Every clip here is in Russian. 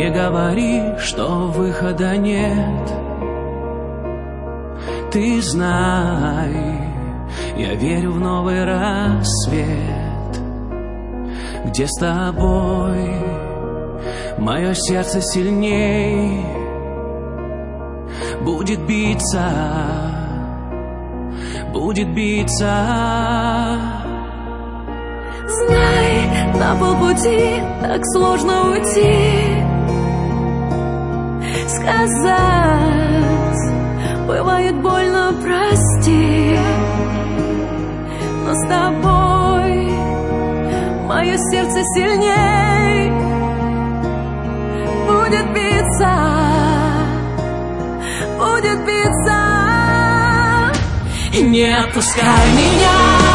Не говори, что выхода нет. Ты знай, я верю в новый рассвет, где с тобой мое сердце сильней будет биться, будет биться. Знай, на полпути так сложно уйти. Сказать бывает больно, прости, но с тобой мое сердце сильней будет биться, будет биться. Не отпускай меня,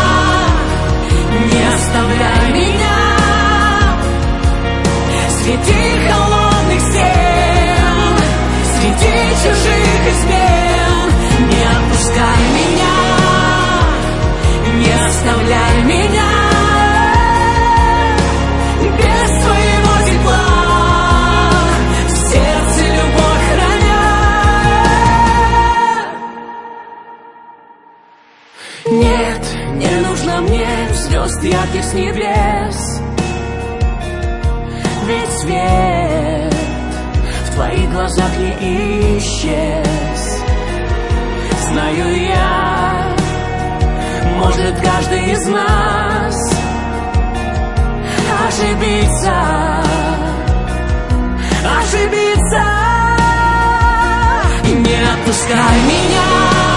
не оставляй меня среди холодных стен, среди чужих измен. Не отпускай меня, не оставляй меня без своего тепла, в сердце любовь храня. Нет, не нужно мне звезд ярких с небес, ведь свет в твоих глазах не исчез. Знаю я, может каждый из нас ошибиться, ошибиться. Не отпускай меня,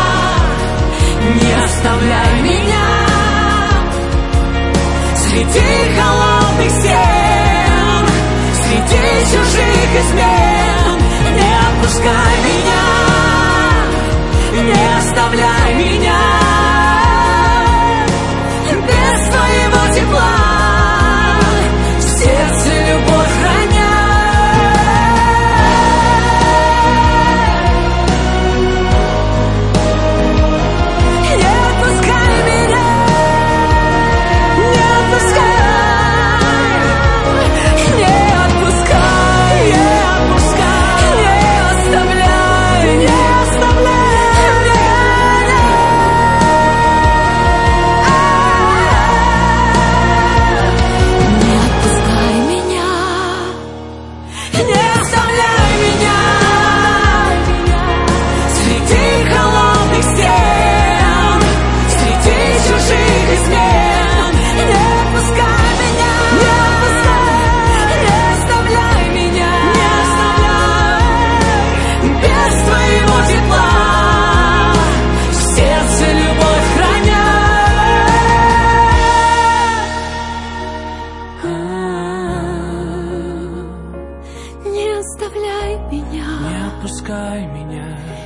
не оставляй меня среди холодных стен, среди чужих измен. Не отпускай меня, не оставляй меня без твоего тепла, в сердце любовь храня. Не отпускай меня, не отпускай, не отпускай, не отпускай, не оставляй, не оставляй. Не оставляй меня, Не отпускай меня.